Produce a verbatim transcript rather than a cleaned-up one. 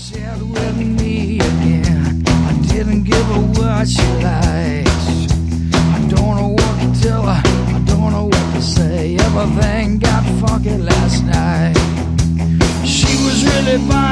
shared with me again. I didn't give her what she likes. I don't know what to tell her, I don't know what to say. Everything got funky last night. She was really fine.